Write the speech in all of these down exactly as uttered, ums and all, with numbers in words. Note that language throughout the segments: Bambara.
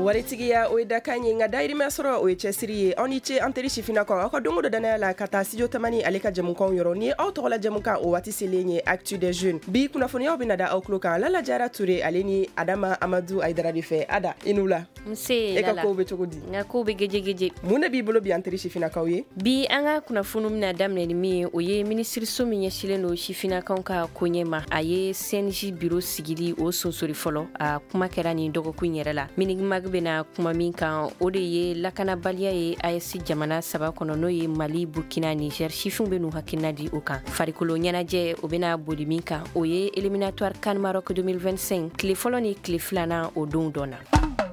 waritigiya o ye dakan ye nka dayirimɛ sɔrɔ o ye cɛsiri ye aw ni ce an teri sifinakaw aw ka dongo dɔ danaya la ka taa studio tamani ale ka jɛmukanw yɔrɔ ni aw tɔgɔla jɛmukan o waati selen ye actu des jeunes bi kunnafoniyaw bena da aw tulo kan Lala Jara Ture ale ni Adama Amadou Aidara de fɛ Ada i n'u la nse e ka kow be cogo di nka kow be gejegeje mun de b'i bolo bi an teri sifinakaw ye bi an ka kunnafoni bena daminɛ ni min ye o ye minisiriso min ɲɛsilen do sifinakaw ka koɲɛ ma a ye C N J biro sigili o sonsori fɔlɔ a kuma kɛra nin dɔgɔkun yɛrɛ la minigimag bena kuma min kan o de ye lakanabaliya ye A E S jamana saba kɔnɔ n'o ye Mali Burkina Niger sifinw be n'u hakilina di o kan farikolo ɲɛnajɛ o bena boli min kan o ye éliminatoire CAN Maroc deux mille vingt-cinq tile fɔlɔ ni tile filanan o don dɔn na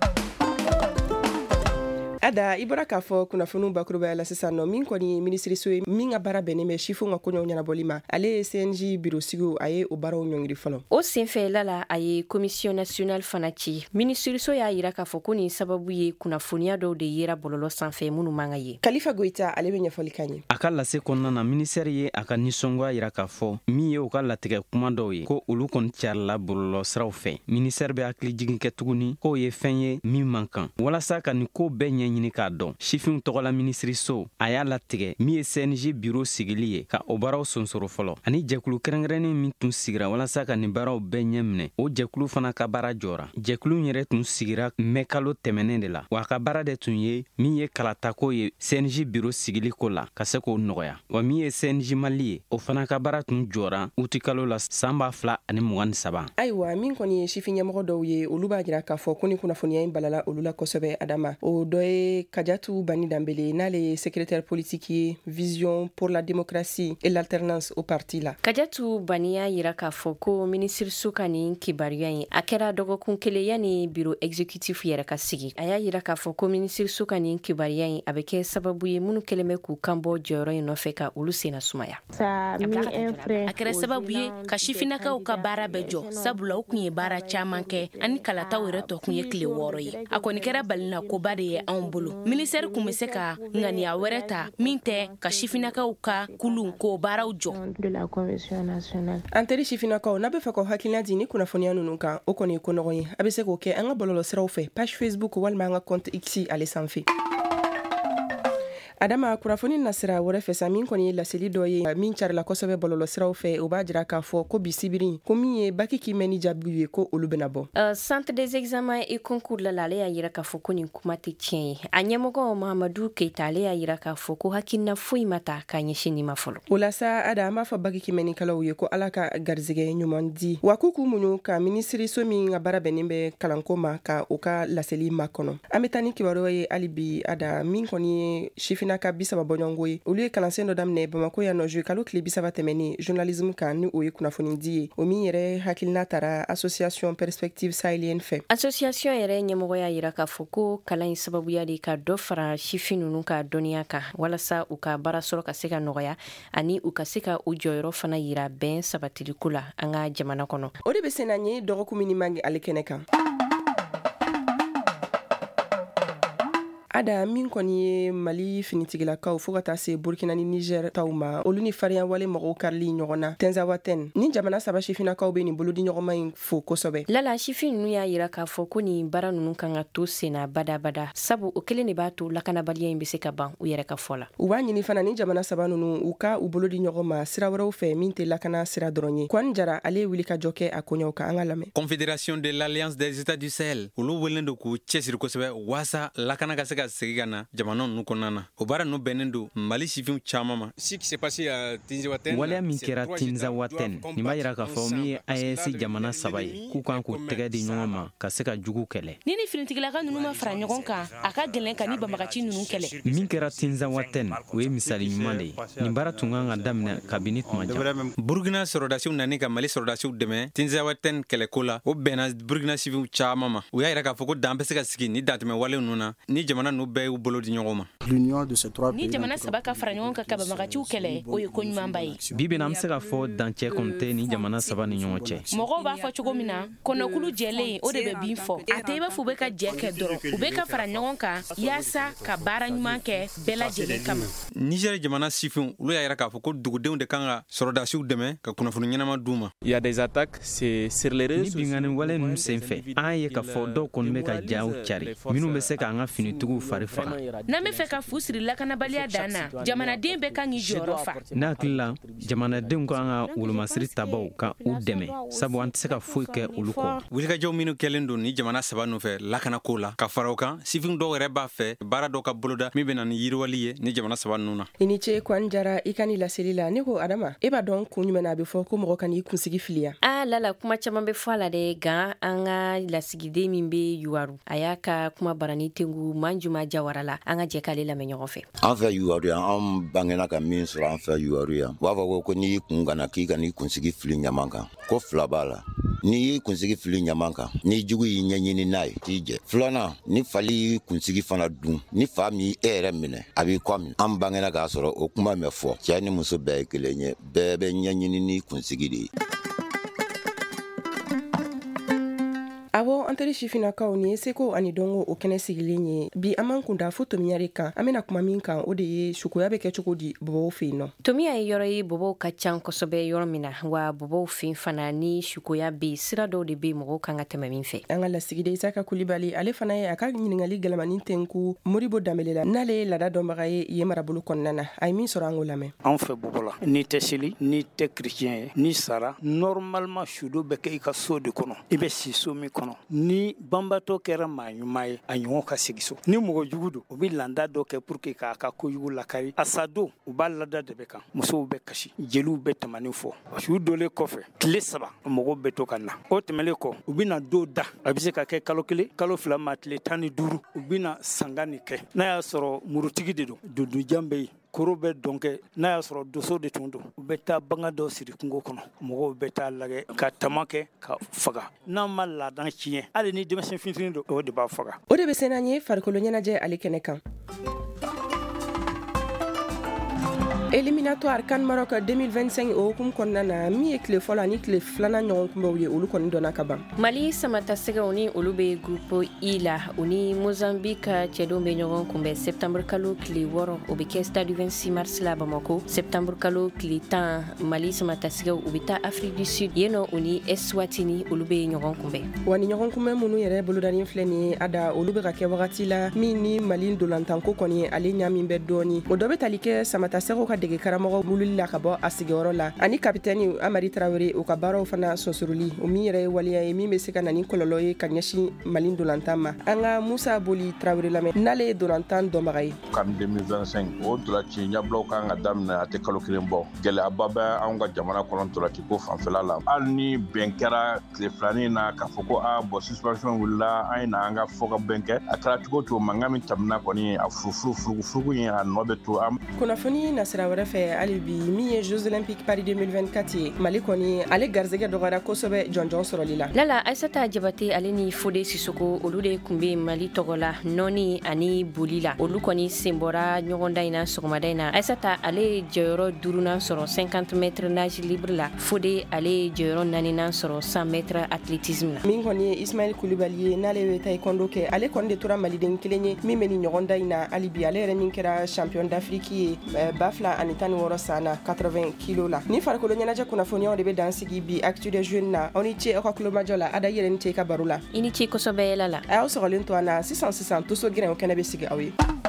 Ada i bɔra k'a fɔ kunnafoniw bakurubaya la sisan nɔ min kɔni ye minisiriso ye min ka baara bɛnnen bɛ sifinw ka koɲɛw ɲɛnabɔli ma ale ye C N J birosigiw a ye o baaraw ɲɔngiri fɔlɔ o senfɛ Lala a ye commission nationale fana ci minisiriso y'a yira k'a fɔ ko nin sababu ye kunnafoniya dɔw de yera bɔlɔlɔ sanfɛ minnu man ka ye Kalifa Goita ale be ɲɛfɔli kan ye a ka lase kɔnɔna na ministère ye a ka nisɔngoya yira k'a fɔ min ye u ka latigɛ kuma dɔw ye ko olu kɔni carila bɔlɔlɔ siraw fɛ ministère bɛ hakili jigin kɛ tuguni k'o ye fɛn ye min man kan walasa ka nin ko bɛɛ ɲɛ ɲini k'a dɔn sifinw tɔgɔla minisiriso a y'a latigɛ min ye C N J biro sigili ye ka o baaraw sonsoro fɔlɔ ani jɛkulu kɛrɛnkɛrɛnnen min tun sigira walasa ka nin baaraw bɛɛ ɲɛ minɛ o jɛkulu fana ka baara jɔra jɛkulu yɛrɛ tun sigira mɛ kalo tɛmɛnen de la wa a ka baara de tun ye min ye kalatako ye C N J biro sigili ko la ka se k'o nɔgɔya wa min ye C N J Mali ye o fana ka baara tun jɔra uti kalo la san b'a fila ani mugan ni saba ayiwa min kɔni ye sifin ɲɛmɔgɔ dɔw ye olu b'a jira k'a fɔ ko ni kunnafoniya in balala olu la kosɛbɛ Adama o dɔ ye Kadiatou Bani Dambele n'ale ye secrétaire politique ye Vision pour la démocratie et l'alternance au parti la Kadiatou Bani y'a yira k'a fɔ ko minisiriso ka nin kibariya ye a kɛra dɔgɔkun kelen yani biro exécutif yɛrɛ ka sigi a y'a yira k'a fɔ ko minisiriso ka nin kibariya ye a bɛ kɛ sababu ye minnu kɛlen bɛ k'u kanbɔ jɔyɔrɔ in nɔfɛ ka olu senna sumaya a kɛra sababu ye ka sifinakaw ka baara bɛɛ jɔ sabula u kun ye baara caaman kɛ ani kalataw yɛrɛ tɔ kun ye tile wɔɔrɔ ye a kɔni kɛra balina koba de ye anw bolo ministère kun bɛ se ka ŋaniya wɛrɛ ta min tɛ ka sifinakaw ka kulu k'o baaraw jɔ an teri sifinakaw n'a bɛ fɛ ka hakilina di ni kunnafoniya ninnu kan o kɔni ye ko nɔgɔn ye a bɛ se k'o kɛ an ka bɔlɔlɔ siraw fɛ page Facebook walima an ka compte X ale sanfɛ Adama kunnafoni nasira wɛrɛ fɛ sa min kɔni ye laseli dɔ ye min carila kosɛbɛ bɔlɔlɔ siraw fɛ o b'a jira k'a fɔ ko bi sibiri ko min ye baki kimɛ ni jaabiw ye ko olu bena bɔ uh, centre des examens et concours la la ale y'a yira k'a fɔ ko nin kuma tɛ tiɲɛ ye a ɲɛmɔgɔ Mahamadu Keita ale y'a yira k'a fɔ ko hakilina foyi ma ta k'a ɲɛsin nin ma fɔlɔ o la sa Ada an b'a fɔ baki kimɛnikɛlaw ye ko ala ka garizigɛ ɲuman di wa k'u k'u muɲu ka minisiriso min ka baara bɛnnen bɛ kalanko ma ka o ka laseli ma kɔnɔ an bɛ taa ni kibaruya ye hali bi Ada min kɔni ye sifina ka bisaba bɔɲɔngo ye olu ye kalansen dɔ daminɛ Bamako yan nɔ juye kalo tile bisaba tɛmɛni journalisme kan ni o ye kunnafoni di ye o min yɛrɛ hakilina tara association perspective sahélienne fɛ association yɛrɛ ɲɛmɔgɔ y'a yira k'a fɔ ko kalan in sababuya de ka dɔ fara sifin ninnu ka dɔnniya kan walasa u ka baara sɔrɔ ka se ka nɔgɔya ani u ka se ka u jɔyɔrɔ fana yira bɛn sabatiliko la an ka jamana kɔnɔ o de bɛ sen na ye dɔgɔkun min mangi ale kɛnɛ kan Ada min kɔni ye Mali finitigilakaw fo ka taa se Burkina ni Niger taw ma olu ni farinya wale mɔgɔw karili ɲɔgɔn na Tenzawatène ni jamana saba sifinakaw be nin bolodi ɲɔgɔnma in fo kosɛbɛ Lala sifin ninnu y'a yira k'a fɔ ko nin baara ninnu kan ka to senna badabada sabu o kelen de b'a to lakanabaliya in be se ka ban u yɛrɛ ka fɔ la u b'a ɲini fana ni jamana saba ninnu u ka u bolodi ɲɔgɔn ma sira wɛrɛw fɛ min tɛ lakana sira dɔrɔn ye Kwan Jara ale ye wuli ka jɔ kɛ a koɲɛw kan an ka lamɛn Confédération de l'Alliance des États du Sahel olu welen do k'u cɛsiri kosɛbɛ waasa lakana ka se ka segi ka na jamana ninnu kɔnɔna na o baara ninnu bɛnnen do Mali sifinw caman ma waleya min kɛra Tenzawatène nin b'a yira k'a fɔ min ye A E S jamana saba ye k'u kan k'u tɛgɛ di ɲɔgɔn ma ka se ka jugu kɛlɛ ni ni finitigilaka ninnu ma fara ɲɔgɔn kan a ka gɛlɛn ka ni banbagaci ninnu kɛlɛ min kɛra Tenzawatène o ye misali ɲuman de ye nin baara tun kan ka daminɛ kabini tuma jan Burkina sɔrɔdasiw nani ka Mali sɔrɔdasiw dɛmɛ Tenzawatène kɛlɛko la o bɛnna Burkina sifinw caman ma u y'a yira k'a fɔ ko dan bɛ se ka sigi ni dantɛmɛ wale ninnu na ni jamana n'u bɛɛ y'u bolo di ɲɔgɔn ma. Ni jamana saba ka fara ɲɔgɔn kan ka banbagaciw kɛlɛ o ye ko ɲumanba ye. Bi bi in na an bɛ se ka fɔ dancɛ kɔni tɛ ni jamana saba ni ɲɔgɔn cɛ. Mɔgɔw b'a fɔ cogo min na kɔnɔkulu jɛlen o de bɛ bin fɔ a tɛ i b'a fɔ u bɛ ka jɛ kɛ dɔrɔn u bɛ ka fara ɲɔgɔn kan yaasa ka baara ɲuman kɛ bɛɛ lajɛlen kama. Niger jamana sifinw olu y'a yira k'a fɔ ko dugudenw de kan ka sɔrɔdasiw dɛmɛ ka kunnafoni ɲɛnama d'u ma. Il y a des attaques c'est sur les réseaux sociaux. Ni bingani wale ninnu senfɛ an ye k'a fɔ dɔw kɔni bɛ ka jaw cari minnu bɛ se k'an ka finitigiw fari faga. N'an bɛ fɛ ka fu siri lakanabaliya dan na jamanaden bɛɛ kan k'i jɔyɔrɔ fa. Ne hakili la jamanadenw kan ka wolomasiri tabaw ka u dɛmɛ sabu an tɛ se ka foyi kɛ olu kɔ. Wulikajɔw minnu kɛlen don ni jamana saba nɔfɛ lakanako la ka fara o kan sifin dɔw yɛrɛ b'a fɛ baara dɔw ka boloda min bɛ na ni yiriwali ye ni jamana saba ninnu na. I ni ce Kwan Jara i ka ni laseli la ne ko Adama e b'a dɔn kun jumɛn na a bɛ fɔ ko mɔgɔ ka n'i kunsigi filiya. Ah lala kuma caman bɛ fɔ a la dɛ nka an ka lasigiden min bɛ Yuwaru a y'a ka kuma barani tengu Manjuma Jawara la an ka jɛ k'ale lamɛn ɲɔgɔn fɛ. An fɛ Yuwaru yan an bangena ka min sɔrɔ an fɛ Yuwaru yan u b'a fɔ ko n'i y'i kun gana k'i ka n'i kunsigi fili ɲaman kan ko fila b'a la. N'i y'i kunsigi fili ɲaman kan ni jugu y'i ɲɛɲini n'a ye t'i jɛ. Filanan ni fali y'i kunsigi fana dun ni fa min e yɛrɛ minɛ a b'i kɔ min. An bangena k'a sɔrɔ o kuma mɛn fɔ cɛ ni muso bɛɛ ye kelen ye bɛɛ bɛ ɲɛɲini ni kunsigi de ye. Awo an teri sifinakaw ni seko ani dongo o kɛnɛ sigilen ye bi an man kunda fo tomiyari kan an bɛna kuma min kan o de ye sukuya bɛ kɛ cogo di bɔbɔw fɛ yen nɔ. Tomiya ye yɔrɔ ye bɔbɔw ka can kosɛbɛ yɔrɔ min na wa bɔbɔw fɛ fana ni sukuya bɛ sira dɔw de bɛ mɔgɔw kan ka tɛmɛ min fɛ. An ka lasigiden Isaka Kulibali ale fana ye a ka ɲininkali gɛlɛmanin tɛnku Moribo Danbele la n'ale ye laada dɔnbaga ye yen marabolo kɔnɔna na a ye min sɔrɔ an k'o lamɛn. An fɛ bɔbɔ la ni tɛ seli ni tɛ chrétien ye ni sara normalement sudo bɛ kɛ i ka so de kɔnɔ i bɛ si so min kɔnɔ ni bambato kɛra maa ɲuman ye a ɲɔgɔn ka sigi so ni mɔgɔ jugu don u bɛ landa dɔ kɛ pour que k'a ka kojugu lakari a sa don u b'a lada de bɛ kan musow bɛ kasi jeliw bɛ tɛmɛnin fɔ su dolen kɔfɛ tile saba mɔgɔw bɛ to ka na o tɛmɛlen kɔ u bɛ na do da a bɛ se ka kɛ kalo kelen kalo fila ma tile tan ni duuru u bɛ na sanga ni kɛ n'a y'a sɔrɔ murutigi de don dudujan bɛ yen koro bɛ dɔn kɛ n'a y'a sɔrɔ doso de tun don u bɛ taa banga dɔ siri kungo kɔnɔ mɔgɔw bɛ taa lagɛ ka tama kɛ ka faga n'an ma ladan tiɲɛ hali ni denmisɛn fitinin don o de b'a faga. O de bɛ se n'an ye farikolo ɲɛnajɛ ale kɛnɛ kan. Éliminatoire CAN Maroc deux mille vingt-cinq o hukumu kɔnɔna na min ye tile fɔlɔ ani tile filanan ɲɔgɔn kunbɛw ye olu kɔni dɔnna ka ban. Mali samata sɛgɛw ni olu bɛ groupe I la u ni Mozambique cɛdenw bɛ ɲɔgɔn kunbɛn septembre kalo tile wɔɔrɔ o bɛ kɛ stade vingt-six mars la Bamako. Septembre kalo tile tan Mali samata sɛgɛw u bɛ taa Afrique du Sud yen nɔ u ni Eswatini olu bɛ ɲɔgɔn kunbɛn. Wa ni ɲɔgɔn kunbɛn minnu yɛrɛ bolodanin filɛ nin ye a da olu bɛ ka kɛ wagati la min ni Mali ndolantanko kɔni ye ale ɲamin bɛ dɔɔni. O dɔ bɛ tali kɛ samata sɛgɛw ka dege karamɔgɔ wulili la ka bɔ a sigiyɔrɔ la ani kapitɛni Amari Traoré u ka baaraw fana sɔsuruli o min yɛrɛ ye waliya ye min bɛ se ka na ni kɔlɔlɔ ye ka ɲɛsin Mali ndolantan ma. An ka Musa Boli Traoré lamɛn n'ale ye ndolantan dɔnbaga ye. CAN deux mille vingt-cinq o ntolanci ɲɛbilaw kan ka daminɛ a tɛ kalo kelen bɔ gɛlɛyaba bɛ anw ka jamana kɔnɔ ntolanci ko fanfɛla la hali ni bɛn kɛra tile filanin na k'a fɔ ko a bɔn suspension wulila an ye na an ka fɔ ka bɛn kɛ a kɛra cogo cogo mankan min tɛmɛna kɔni a furufuru furugufurugu in a nɔ bɛ to an. Kunnafoni nasira wɛrɛ fɛ hali bi min ye Jeux Olympiques Paris deux mille vingt-quatre ye Mali kɔni ale garizɛgɛ dɔgɔyara kosɛbɛ jɔnjɔn sɔrɔli la. Lala Aissata Jabate ale ni Fode Sissoko olu de kun bɛ Mali tɔgɔ la nɔni ani boli la olu kɔni sen bɔra ɲɔgɔn da in na sɔgɔmada in na. Aissata ale jɔyɔrɔ duurunan sɔrɔ cinquante mètres nage libre la Fode ale jɔyɔrɔ naaninan sɔrɔ cent mètres athlétisme la. Min kɔni ye Ismaël Koulibaly ye n'ale bɛ taekwondo kɛ ale kɔni de tora maliden kelen ye min bɛ ni ɲɔgɔn da in na hali bi ale yɛrɛ min kɛra champion d'Afrique ye ba fila ani tan ni wɔɔrɔ san na quatre-vingts kilos la. Ni farikolo ɲɛnajɛ kunnafoniyaw de bɛ dan sigi bi Actu des Jeunes na aw ni ce aw ka kulomajɔ la Ada yɛrɛ ni ce ka baro la. I ni ce kosɛbɛ Lala. A y'aw sɔgɔlen to an na sisan sisan Toso Gɛrɛnw kɛnɛ bɛ sigi aw ye.